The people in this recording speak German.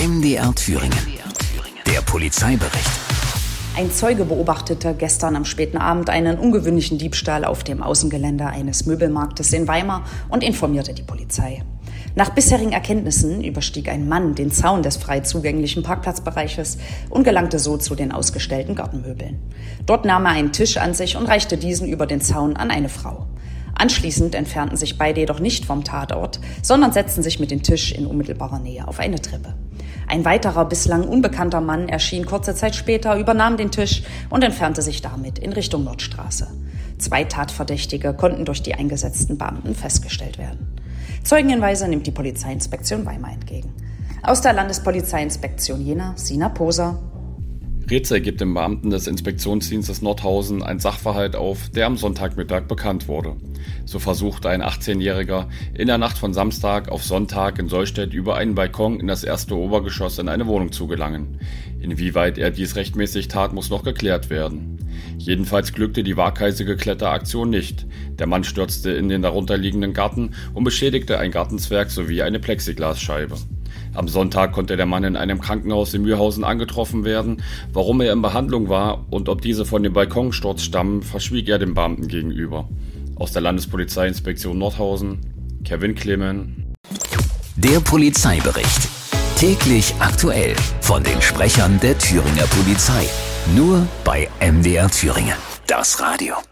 MDR Thüringen. Der Polizeibericht. Ein Zeuge beobachtete gestern am späten Abend einen ungewöhnlichen Diebstahl auf dem Außengelände eines Möbelmarktes in Weimar und informierte die Polizei. Nach bisherigen Erkenntnissen überstieg ein Mann den Zaun des frei zugänglichen Parkplatzbereiches und gelangte so zu den ausgestellten Gartenmöbeln. Dort nahm er einen Tisch an sich und reichte diesen über den Zaun an eine Frau. Anschließend entfernten sich beide jedoch nicht vom Tatort, sondern setzten sich mit dem Tisch in unmittelbarer Nähe auf eine Treppe. Ein weiterer, bislang unbekannter Mann erschien kurze Zeit später, übernahm den Tisch und entfernte sich damit in Richtung Nordstraße. 2 Tatverdächtige konnten durch die eingesetzten Beamten festgestellt werden. Zeugenhinweise nimmt die Polizeiinspektion Weimar entgegen. Aus der Landespolizeiinspektion Jena, Sina Poser. Reze gibt dem Beamten des Inspektionsdienstes Nordhausen ein Sachverhalt auf, der am Sonntagmittag bekannt wurde. So versuchte ein 18-Jähriger in der Nacht von Samstag auf Sonntag in Sollstedt über einen Balkon in das erste Obergeschoss in eine Wohnung zu gelangen. Inwieweit er dies rechtmäßig tat, muss noch geklärt werden. Jedenfalls glückte die waghalsige Kletteraktion nicht. Der Mann stürzte in den darunterliegenden Garten und beschädigte ein Gartenzwerg sowie eine Plexiglasscheibe. Am Sonntag konnte der Mann in einem Krankenhaus in Mühlhausen angetroffen werden. Warum er in Behandlung war und ob diese von dem Balkonsturz stammen, verschwieg er dem Beamten gegenüber. Aus der Landespolizeiinspektion Nordhausen, Kevin Clemen. Der Polizeibericht. Täglich aktuell von den Sprechern der Thüringer Polizei. Nur bei MDR Thüringen. Das Radio.